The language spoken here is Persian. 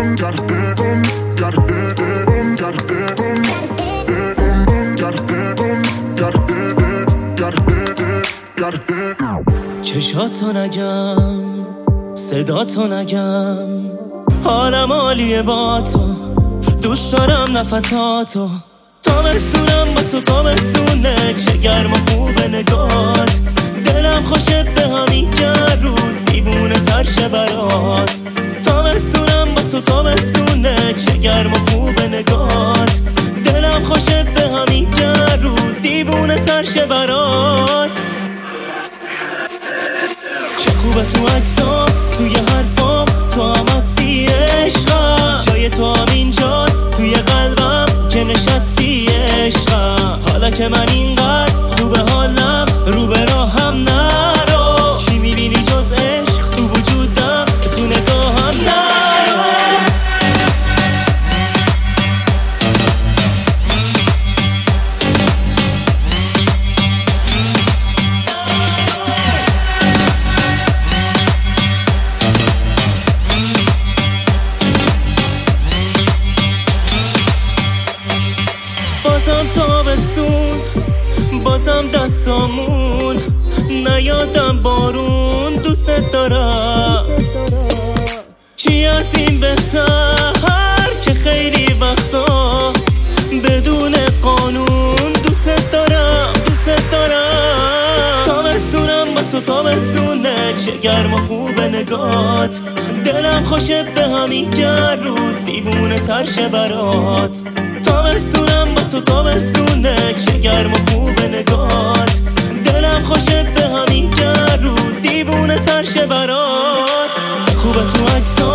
چشاتو نگم، صداتو نگم، حالم عالیه با تو، دوست دارم نفساتو. تابستونم با تو تابستونه، چه گرم و خوبه نگات. دلم خوشه به همین روز دیوونه تر شه برات. تابستونم با تو تابستونه، چه گرم و خوبه نگات. دلم خوشه به همین روز دیوونه تر شه برات. چه خوبه تو عکسام، توی حرفام، تو هم هستی عشقم. جای تو هم اینجاست توی قلبم که نشستی عشقم. حالا که من اینقدر خوبه حالم، رو به راهم نرو. چی میبینی جز عشق تو وجودم، تو نگاهم نرو. بازم تابستون، بازم دستامون، نیادم بارون، دوست دارم. چی از این بهتر که خیلی وقتا بدون قانون دوست دارم، دوست دارم. تابستونم با تو تابستونه، چه گرم و خوبه نگات. دلم خوشه به همین روز دیوونه تر شه برات. تابستونم با تو تابستونه، چه گرم و خوبه نگات. دلم خوشه به همین روز دیوونه تر شه برات. خوبه تو عکسام